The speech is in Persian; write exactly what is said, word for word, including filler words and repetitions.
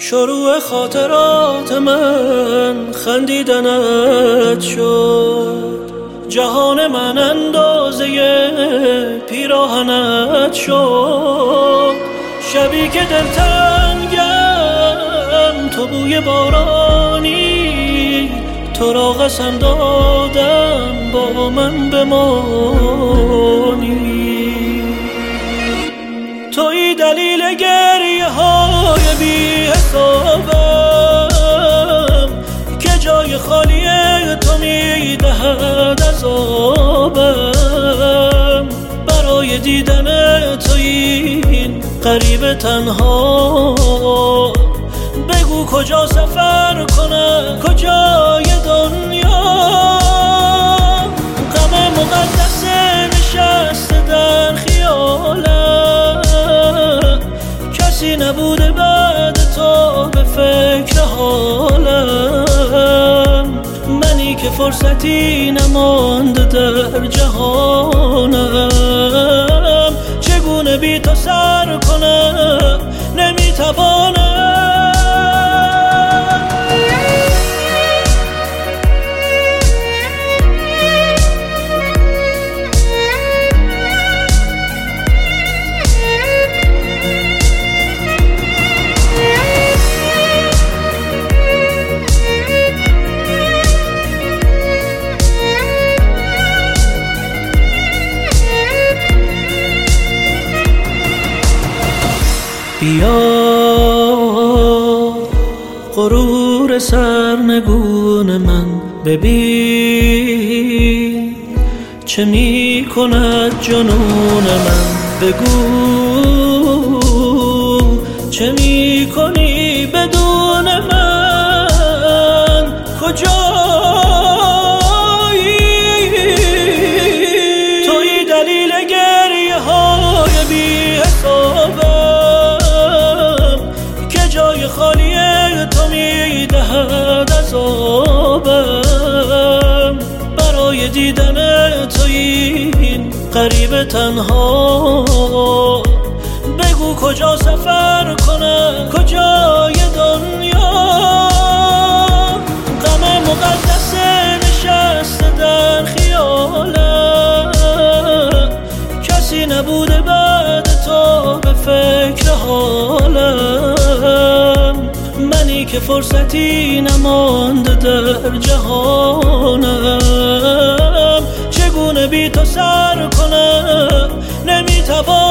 شروع خاطرات من خندیدنت شد، جهان من اندازه پیراهنت شد. شبی که دلتنگم تو بوی بارانی، تو را قسم دادم با من بمانی. توی دلیل گریه های بی حسابم که جای خالی تو میدهد عذابم. برای دیدن تو این غریب تنها، بگو کجا سفر کنم کجای دنیا. غم مقدس نشسته در خیالم، کسی نبوده بعد تو به فکر حالم. منی که فرصتی نمانده در جهانم، چگونه بی تو سر کنم نمیتوانم. بیا غرور سرنگون من ببین، چه می کند جنون من. بگو چه می کنی بدون من، کجایی؟ توی دلیل گریه های بی حسابم که جای خالی تو میدهد عذابم. برای دیدن تو این غریب تنها، بگو کجا سفر کنم کجای دنیا. غم مقدس نشسته در خیالم، کسی نبوده بعد تو به فکر حالم. منی که فرصتی نمانده در جهانم، چگونه بی تو سر کنم نمیتوانم.